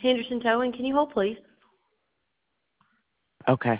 Henderson Towing, can you hold, please? Okay.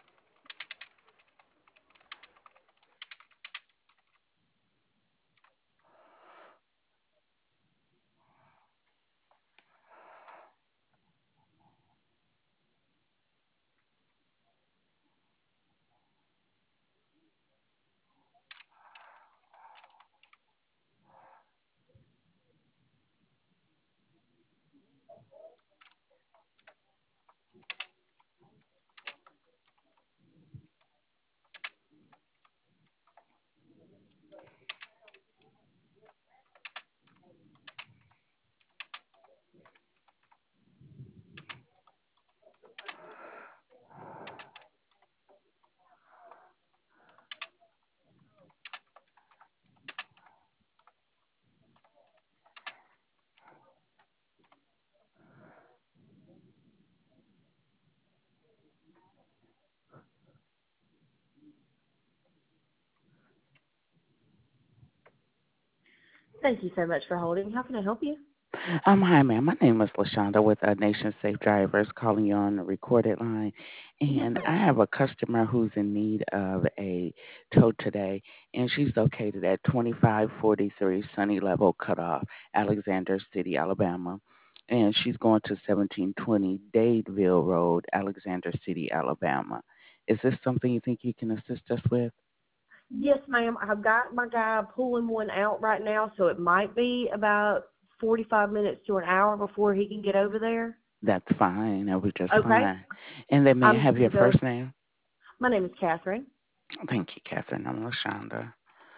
Thank you so much for holding. How can I help you? Hi, ma'am. My name is LaShonda with Nation Safe Drivers, calling you on the recorded line. Yes, And ma'am. I have a customer who's in need of a tow today, and she's located at 2543 Sunny Level Cutoff, Alexander City, Alabama. And she's going to 1720 Dadeville Road, Alexander City, Alabama. Is this something you think you can assist us with? Yes, ma'am. I've got my guy pulling one out right now, so it might be about 45 minutes to an hour before he can get over there. That's fine. That'll be just Okay. fine. And then may I I'm have going to your go. first name? My name is Catherine. Thank you, Catherine. I'm LaShonda.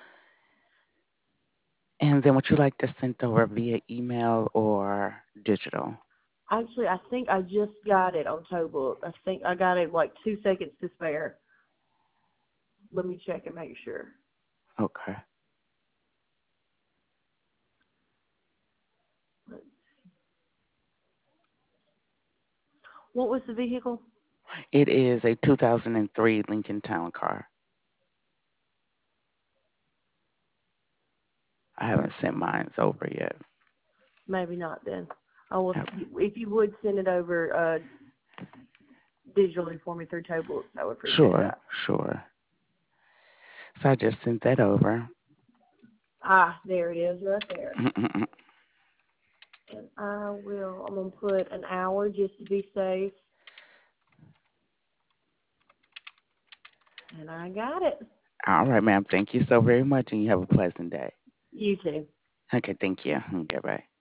And then would you like this sent over via email or digital? Actually, I think I just got it on Towbook. I think I got it like 2 seconds to spare. Let me check and make sure. Okay. What was the vehicle? It is a 2003 Lincoln Town Car. I haven't sent mine over yet. Maybe not then. I will, Have- if you would send it over digitally for me through Towbook, I would appreciate Sure, that. sure. So I just sent that over. Ah, there it is right there. And I'm going to put an hour just to be safe. And I got it. All right, ma'am. Thank you so very much, and you have a pleasant day. You too. Okay, thank you. Okay, bye.